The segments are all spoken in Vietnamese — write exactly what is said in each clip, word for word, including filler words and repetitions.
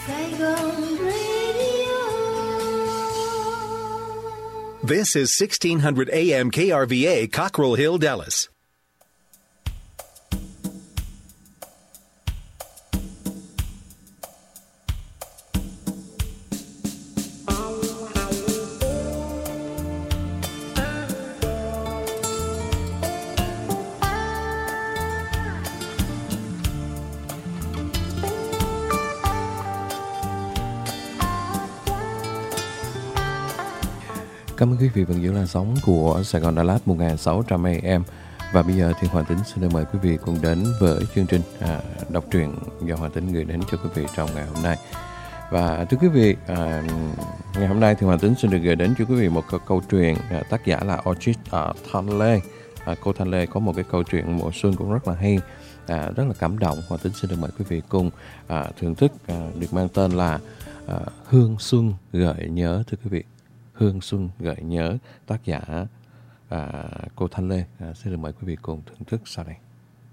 Saigon Radio. This is sixteen hundred A M K R V A, Cockrell Hill, Dallas. Cảm ơn quý vị vẫn giữ làn sóng của Sài Gòn Đà Lạt một nghìn sáu trăm A M. Và bây giờ thì Hoàng Tính xin được mời quý vị cùng đến với chương trình à, đọc truyện do Hoàng Tính gửi đến cho quý vị trong ngày hôm nay. Và thưa quý vị, à, ngày hôm nay thì Hoàng Tính xin được gửi đến cho quý vị một câu, câu chuyện, à, tác giả là Orchid à, Thanh Lê. À, cô Thanh Lê có một cái câu chuyện mùa xuân cũng rất là hay, à, rất là cảm động. Hoàng Tính xin được mời quý vị cùng à, thưởng thức, à, được mang tên là à, Hương Xuân Gợi Nhớ, thưa quý vị. Hương Xuân Gợi Nhớ, tác giả à, cô Thanh Lê. À, xin được mời quý vị cùng thưởng thức sau đây.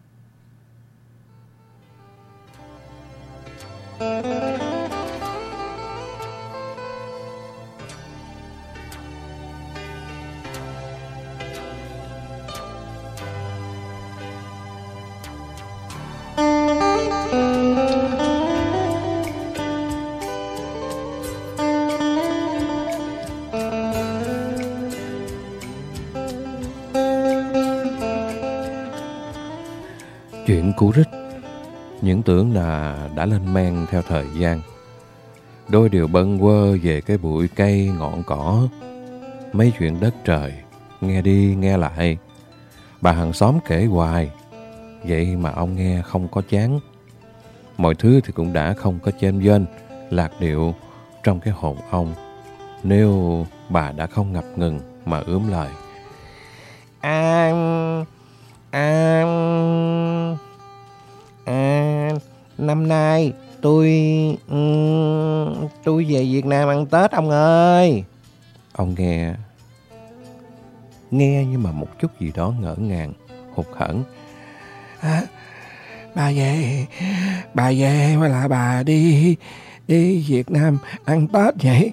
Chuyện cũ rích, những tưởng là đã lên men theo thời gian. Đôi điều bâng quơ về cái bụi cây ngọn cỏ. Mấy chuyện đất trời, nghe đi nghe lại. Bà hàng xóm kể hoài, vậy mà ông nghe không có chán. Mọi thứ thì cũng đã không có chênh vênh, lạc điệu trong cái hồn ông. Nếu bà đã không ngập ngừng mà ướm lời. À... À... À... Năm nay tôi... Um, tôi về Việt Nam ăn Tết ông ơi. Ông nghe... Nghe nhưng mà một chút gì đó ngỡ ngàng, hụt hẫng. À, bà về... Bà về hay là bà đi... Đi Việt Nam ăn Tết vậy?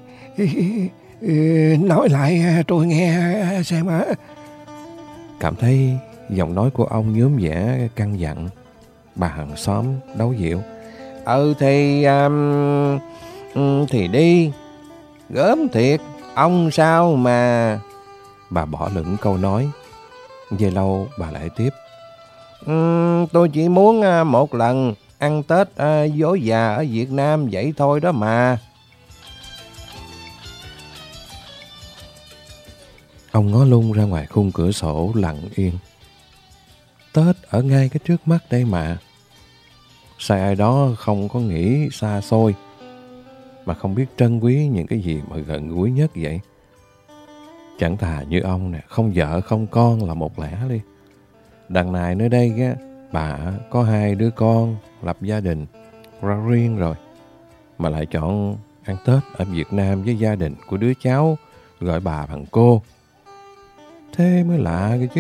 Nói lại tôi nghe xem á. Cảm thấy giọng nói của ông nhuốm vẻ căng dặn. Bà hàng xóm đấu dịu. Ừ thì um, Thì đi. Gớm thiệt. Ông sao mà... Bà bỏ lửng câu nói. Về lâu bà lại tiếp. um, Tôi chỉ muốn một lần ăn Tết uh, dối già ở Việt Nam vậy thôi đó mà. Ông ngó lung ra ngoài khung cửa sổ lặng yên. Tết ở ngay cái trước mắt đây mà. Sao ai đó không có nghĩ xa xôi, mà không biết trân quý những cái gì mà gần gũi nhất vậy? Chẳng thà như ông nè, không vợ không con là một lẽ đi. Đằng này nơi đây á, bà có hai đứa con, lập gia đình ra riêng rồi, mà lại chọn ăn Tết ở Việt Nam với gia đình của đứa cháu, gọi bà bằng cô. Thế mới lạ cái chứ.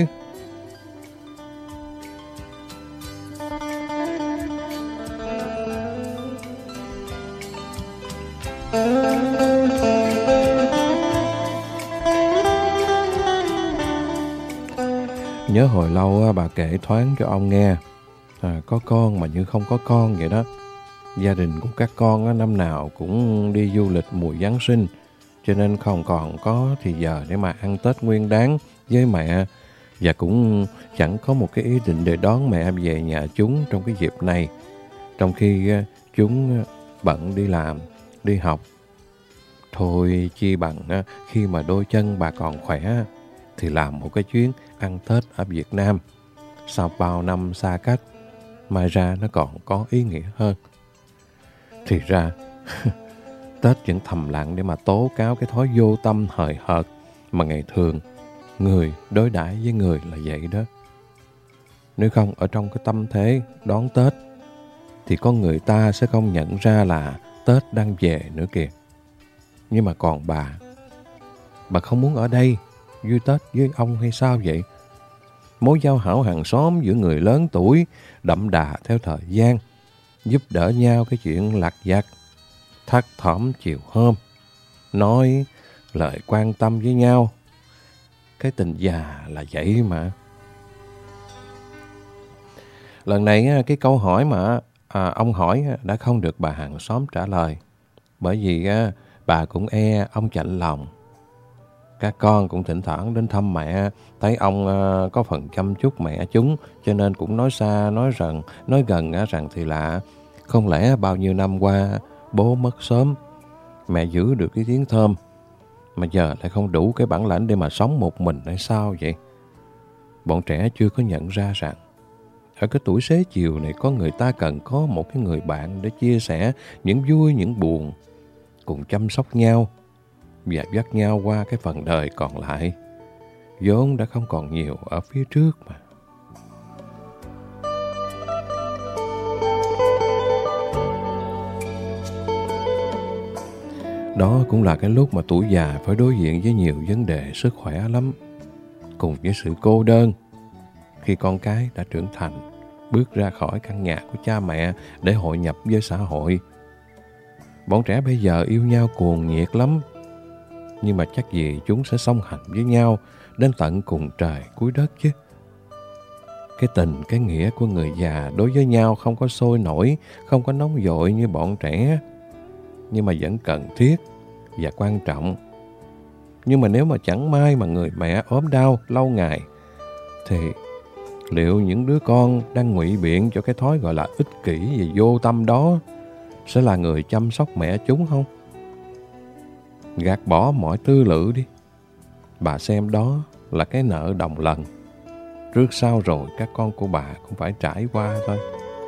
Nhớ hồi lâu bà kể thoáng cho ông nghe, à, có con mà như không có con vậy đó. Gia đình của các con năm nào cũng đi du lịch mùa Giáng sinh, cho nên không còn có thì giờ để mà ăn Tết Nguyên Đán với mẹ, và cũng chẳng có một cái ý định để đón mẹ về nhà chúng trong cái dịp này, trong khi chúng bận đi làm, đi học. Thôi chi bằng khi mà đôi chân bà còn khỏe thì làm một cái chuyến ăn Tết ở Việt Nam. Sau bao năm xa cách, mai ra nó còn có ý nghĩa hơn. Thì ra Tết vẫn thầm lặng để mà tố cáo cái thói vô tâm hời hợt mà ngày thường người đối đãi với người là vậy đó. Nếu không ở trong cái tâm thế đón Tết thì con người ta sẽ không nhận ra là Tết đang về nữa kìa. Nhưng mà còn bà, bà không muốn ở đây vui Tết với ông hay sao vậy? Mối giao hảo hàng xóm giữa người lớn tuổi đậm đà theo thời gian, giúp đỡ nhau cái chuyện lặt vặt, thắt thỏm chiều hôm, nói lời quan tâm với nhau. Cái tình già là vậy mà. Lần này cái câu hỏi mà à, ông hỏi đã không được bà hàng xóm trả lời. Bởi vì bà cũng e ông chạnh lòng. Các con cũng thỉnh thoảng đến thăm mẹ, thấy ông có phần chăm chút mẹ chúng, cho nên cũng nói xa, nói rằng, nói gần rằng thì lạ. Không lẽ bao nhiêu năm qua bố mất sớm, mẹ giữ được cái tiếng thơm, mà giờ lại không đủ cái bản lãnh để mà sống một mình hay sao vậy? Bọn trẻ chưa có nhận ra rằng ở cái tuổi xế chiều này có người ta cần có một cái người bạn để chia sẻ những vui, những buồn, cùng chăm sóc nhau và dắt nhau qua cái phần đời còn lại, vốn đã không còn nhiều ở phía trước mà. Đó cũng là cái lúc mà tuổi già phải đối diện với nhiều vấn đề sức khỏe lắm, cùng với sự cô đơn khi con cái đã trưởng thành, bước ra khỏi căn nhà của cha mẹ để hội nhập với xã hội. Bọn trẻ bây giờ yêu nhau cuồng nhiệt lắm, nhưng mà chắc gì chúng sẽ song hành với nhau đến tận cùng trời cuối đất chứ. Cái tình, cái nghĩa của người già đối với nhau không có sôi nổi, không có nóng vội như bọn trẻ, nhưng mà vẫn cần thiết và quan trọng. Nhưng mà nếu mà chẳng may mà người mẹ ốm đau lâu ngày, thì liệu những đứa con đang ngụy biện cho cái thói gọi là ích kỷ và vô tâm đó sẽ là người chăm sóc mẹ chúng không? Gạt bỏ mọi tư lự đi. Bà xem đó là cái nợ đồng lần. Trước sau rồi các con của bà cũng phải trải qua thôi.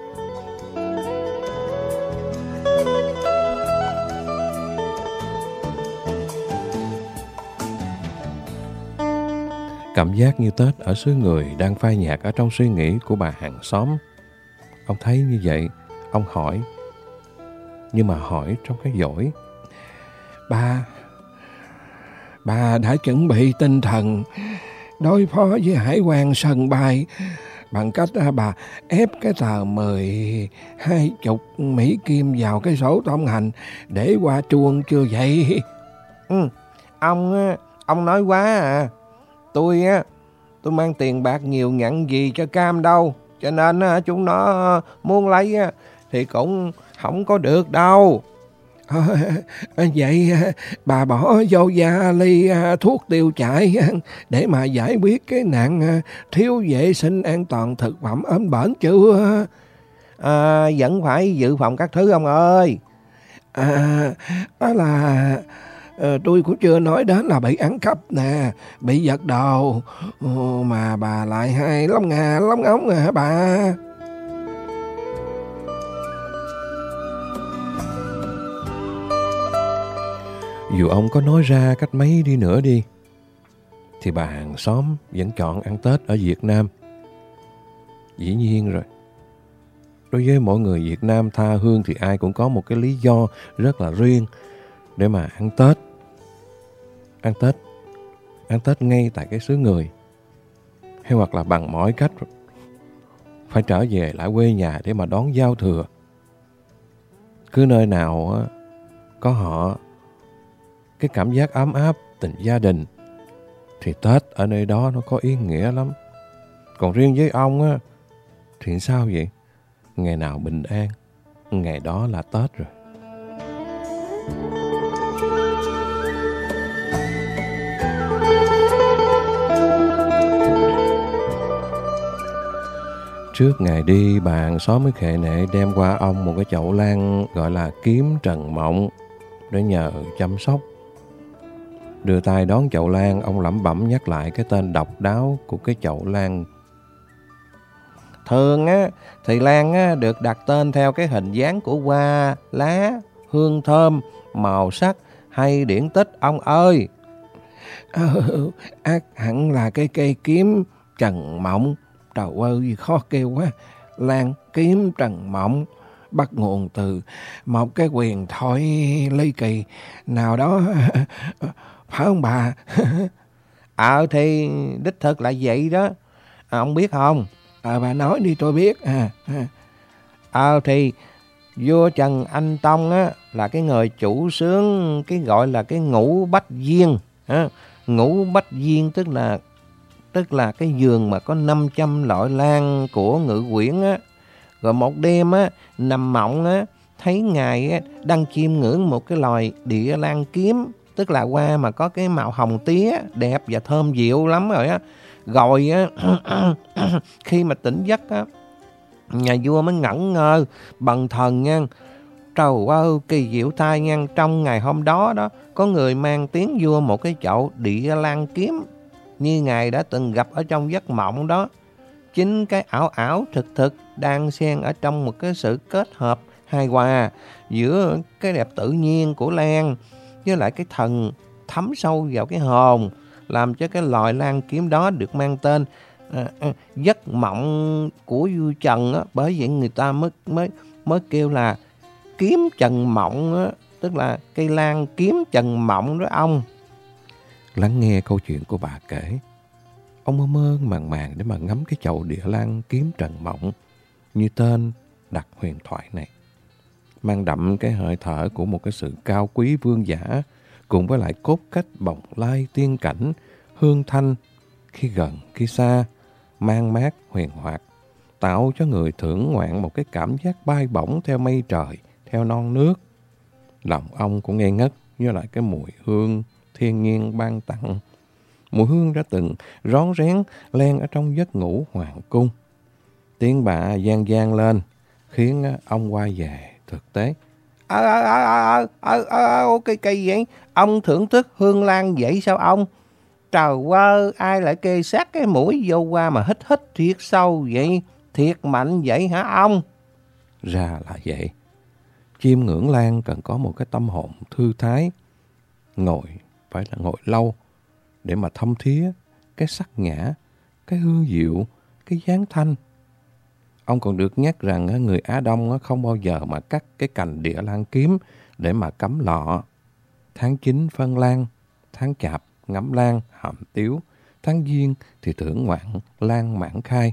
Cảm giác như Tết ở xứ người đang phai nhạt ở trong suy nghĩ của bà hàng xóm. Ông thấy như vậy, ông hỏi. Nhưng mà hỏi trong cái dỗi. Bà, bà đã chuẩn bị tinh thần đối phó với hải quan sân bay bằng cách bà ép cái tờ mười hai chục Mỹ Kim vào cái sổ thông hành để qua chuông chưa vậy? Ừ, ông, ông nói quá à. Tôi á, tôi mang tiền bạc nhiều nhặn gì cho cam đâu. Cho nên á, chúng nó muốn lấy á, thì cũng không có được đâu. À, vậy bà bỏ vô vali thuốc tiêu chảy để mà giải quyết cái nạn thiếu vệ sinh an toàn thực phẩm ốm bển chưa? À, vẫn phải dự phòng các thứ ông ơi. À, đó là uh, tôi cũng chưa nói đến là bị ăn cắp nè, bị giật đồ, uh, mà bà lại hay lắm ngà lắm ống à bà. Dù ông có nói ra cách mấy đi nữa đi, thì bà hàng xóm vẫn chọn ăn Tết ở Việt Nam. Dĩ nhiên rồi. Đối với mỗi người Việt Nam tha hương thì ai cũng có một cái lý do rất là riêng để mà ăn Tết. Ăn Tết, ăn Tết ngay tại cái xứ người. Hay hoặc là bằng mọi cách phải trở về lại quê nhà để mà đón giao thừa. Cứ nơi nào có họ, cái cảm giác ấm áp, tình gia đình, thì Tết ở nơi đó nó có ý nghĩa lắm. Còn riêng với ông á, thì sao vậy? Ngày nào bình an, ngày đó là Tết rồi. Trước ngày đi, bà hàng xóm mới khệ nệ đem qua ông một cái chậu lan gọi là kiếm trần mộng để nhờ chăm sóc. Đưa tay đón chậu lan, ông lẩm bẩm nhắc lại cái tên độc đáo của cái chậu lan. Thường á, thì lan á, được đặt tên theo cái hình dáng của hoa, lá, hương thơm, màu sắc hay điển tích ông ơi. Ừ, ác hẳn là cái cây kiếm trần mộng. Trời ơi, khó kêu quá. Lan kiếm trần mộng bắt nguồn từ một cái huyền thoại ly kỳ nào đó, phải không bà? Ờ thì đích thực là vậy đó. À, ông biết không? Ờ bà nói đi tôi biết. À, ờ thì Vua Trần Anh Tông á, là cái người chủ xướng cái gọi là cái ngũ bách viên. Á. Ngũ bách viên tức là tức là cái giường mà có năm trăm loại lan của Ngự Quyển á. Rồi một đêm á, nằm mộng á, thấy ngài á, đang chiêm ngưỡng một cái loài địa lan kiếm, tức là hoa mà có cái màu hồng tía, đẹp và thơm dịu lắm rồi á. Rồi á, khi mà tỉnh giấc á, nhà vua mới ngẩn ngơ, bần thần nha. Trời ơi, kỳ diệu thay nha, trong ngày hôm đó đó, có người mang tiếng vua một cái chậu địa lan kiếm, như ngài đã từng gặp ở trong giấc mộng đó. Chính cái ảo ảo thực thực đang xen ở trong một cái sự kết hợp hài hòa giữa cái đẹp tự nhiên của lan với lại cái thần thấm sâu vào cái hồn, làm cho cái loài lan kiếm đó được mang tên à, à, giấc mộng của vua Trần á. Bởi vậy người ta mới mới mới kêu là kiếm Trần Mộng á, tức là cây lan kiếm Trần Mộng đó ông. Lắng nghe câu chuyện của bà kể, ông mơ mơ màng màng để mà ngắm cái chậu địa lan kiếm Trần Mộng như tên đặt huyền thoại này, mang đậm cái hơi thở của một cái sự cao quý vương giả, cùng với lại cốt cách bồng lai tiên cảnh, hương thanh khi gần khi xa, mang mát huyền hoạt, tạo cho người thưởng ngoạn một cái cảm giác bay bổng theo mây trời, theo non nước. Lòng ông cũng ngây ngất với lại cái mùi hương thiên nhiên ban tặng. Mùi hương đã từng rón rén len ở trong giấc ngủ hoàng cung. Tiếng bà vang vang lên khiến ông quay về thực tế. Ờ, ờ, ờ, ờ, ờ, ờ, cái cây vậy? Ông thưởng thức hương lan vậy sao ông? Trời ơi, ai lại kê sát cái mũi vô qua mà hít hít thiệt sâu vậy? Thiệt mạnh vậy hả ông? Ra là vậy. Chiêm ngưỡng lan cần có một cái tâm hồn thư thái. Ngồi, phải là ngồi lâu, để mà thâm thía cái sắc nhã, cái hương diệu, cái dáng thanh. Ông còn được nhắc rằng người Á Đông không bao giờ mà cắt cái cành địa lan kiếm để mà cắm lọ. Tháng chín phân lan, tháng chạp ngắm lan hàm tiếu, tháng giêng thì thưởng ngoạn lan mãn khai.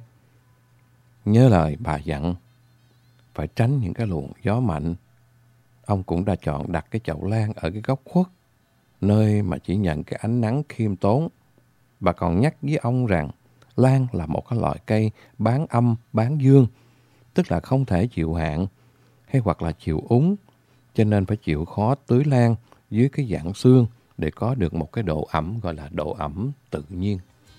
Nhớ lời bà dặn, phải tránh những cái luồng gió mạnh. Ông cũng đã chọn đặt cái chậu lan ở cái góc khuất, nơi mà chỉ nhận cái ánh nắng khiêm tốn. Bà còn nhắc với ông rằng lan là một cái loại cây bán âm, bán dương, tức là không thể chịu hạn hay hoặc là chịu úng, cho nên phải chịu khó tưới lan dưới cái dạng xương để có được một cái độ ẩm gọi là độ ẩm tự nhiên.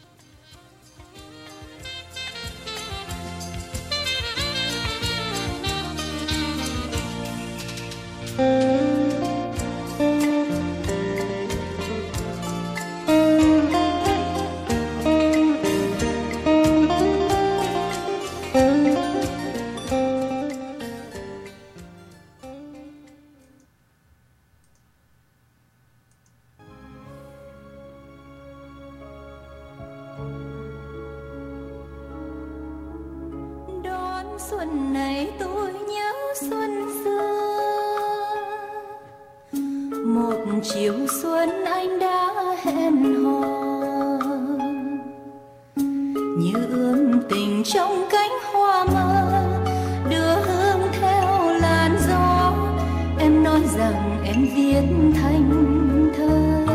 Xuân này tôi nhớ xuân xưa, một chiều xuân anh đã hẹn hò, như ươm tình trong cánh hoa mơ, đưa hương theo làn gió. Em nói rằng em viết thành thơ.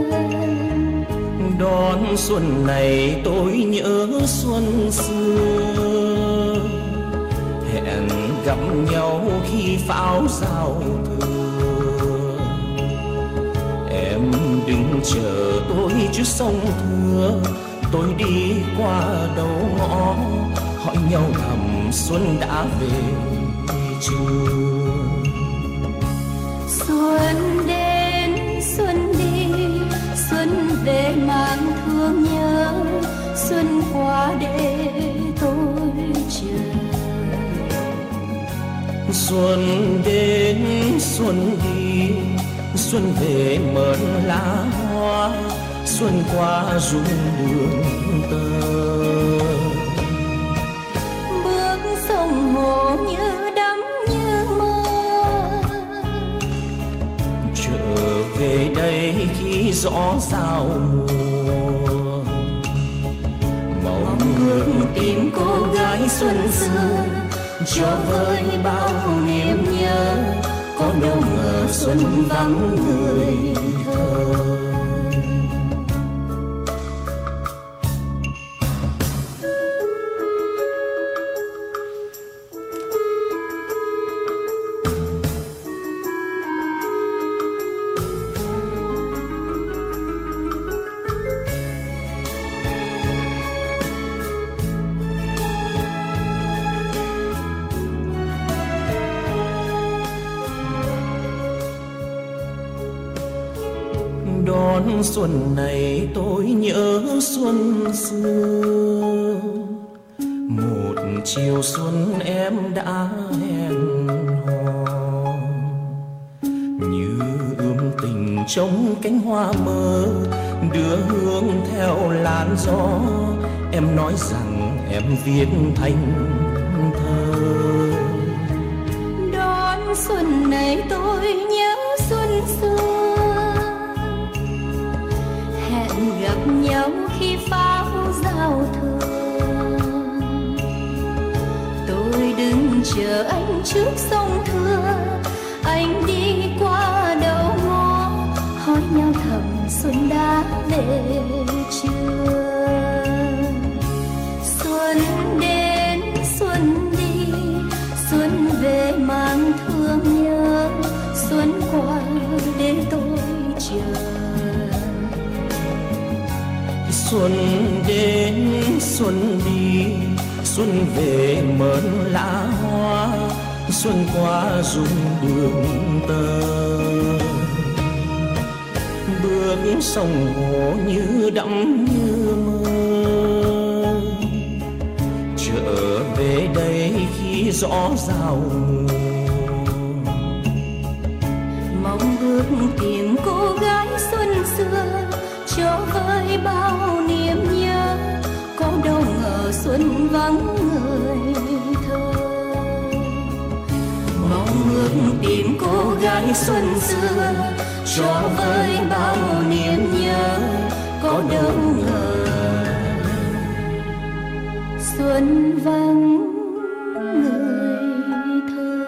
Đón xuân này tôi nhớ xuân xưa, hẹn gặp nhau khi pháo giao thừa. Em đừng chờ tôi trước sông Thưa, tôi đi qua đầu ngõ, hỏi nhau thầm xuân đã về chưa. Xuân đến xuân đi, xuân về mang thương nhớ, xuân qua để tôi chờ. Xuân đến xuân đi, xuân về mơn lá hoa, xuân qua rung đường tơ. Bước sông hồ như đắm như mơ, trở về đây khi gió giao mùa. Mong ước tìm cô gái xuân xưa, cho với bao niềm nhớ, có đâu ngờ xuân vắng người thơ. Đón xuân này tôi nhớ xuân xưa, một chiều xuân em đã hẹn hò, như ươm tình trong cánh hoa mơ, đưa hương theo làn gió. Em nói rằng em viết thành thơ. Đón xuân này tôi nhớ xuân xưa, gặp nhau khi pháo giao thừa. Tôi đứng chờ anh trước sông Thưa, anh đi qua đầu ngõ, hỏi nhau thầm xuân đã về chưa. Xuân đến xuân đi, xuân về mang thương nhớ, xuân qua để tôi chờ. Xuân đến xuân đi, xuân về mơn lá hoa, xuân qua rung đường tơ. Bước sông hồ như đắm như mơ, trở về đây khi rõ giao mùa. Mong ước tìm cô gái xuân xưa, cho với bao niềm nhớ, có đâu ngờ xuân vắng người thơ. Mong ước tìm cô gái xuân xưa, cho với bao niềm nhớ, có đâu ngờ xuân vắng người thơ.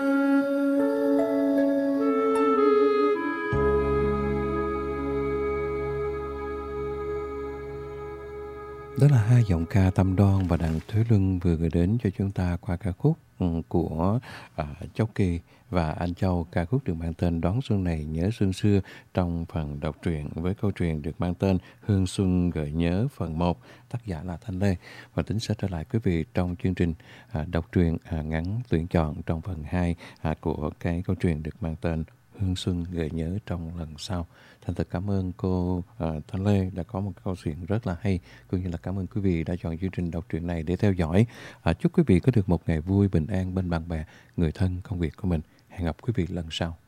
Đó là hai giọng ca Tâm Đoan và Đặng Thúy Luân vừa gửi đến cho chúng ta qua ca khúc của uh, Châu Kỳ và Anh Châu. Ca khúc được mang tên Đón Xuân Này Nhớ Xuân Xưa trong phần đọc truyện với câu chuyện được mang tên Hương Xuân Gợi Nhớ phần một. Tác giả là Thanh Lê. Và Tính sẽ trở lại quý vị trong chương trình uh, đọc truyện uh, ngắn tuyển chọn trong phần hai uh, của cái câu chuyện được mang tên Hương Xuân Gợi Nhớ trong lần sau. Thành thật cảm ơn cô uh, Thanh Lê đã có một câu chuyện rất là hay, cũng như là cảm ơn quý vị đã chọn chương trình đọc truyện này để theo dõi. Uh, chúc quý vị có được một ngày vui, bình an bên bạn bè, người thân, công việc của mình. Hẹn gặp quý vị lần sau.